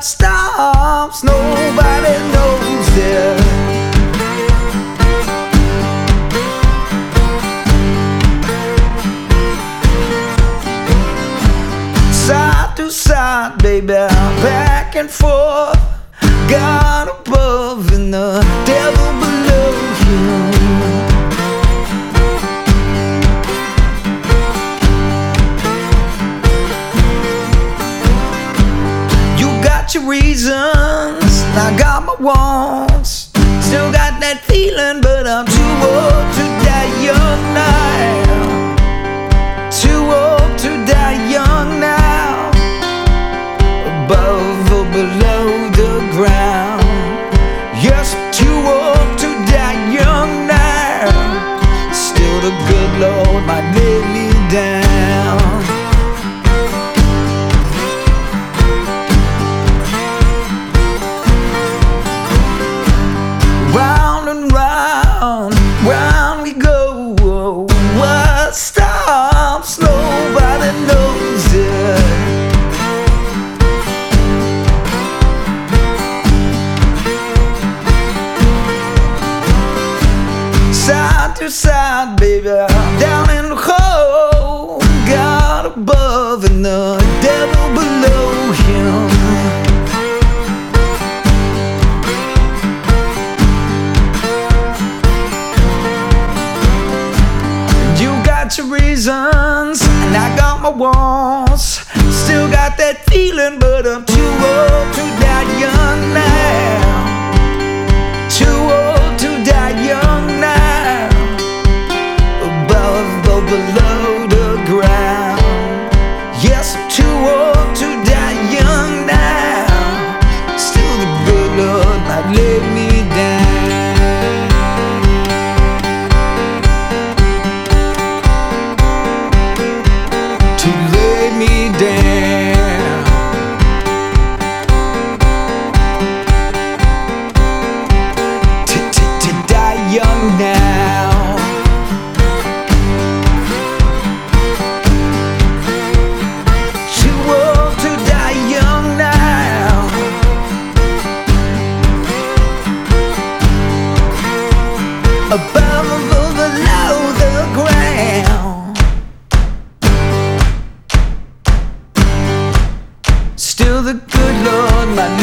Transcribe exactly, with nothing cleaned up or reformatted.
what stops, nobody knows it. Side to side, baby, back and forth, God above and the devil below you. Your reasons, I got my wants, still got that feeling, but I'm too old to die young now. Too old to die young now. Above or below the ground. Yes, I'm too old to die young now. Still the good Lord might lay me down. Round and round, round we go. What stops, nobody knows it. Side to side, baby, down in the hole, God above and the devil below him. Your reasons, and I got my wants, still got that feeling, but I'm too old to die young now. Too old to die young now. Above or below the ground. Yes, I'm too old to die young now. Still the good Lord might lay me down. To lay me down. To, to, to die young now. Too old to die young now. Above or below the ground. Still the good Lord might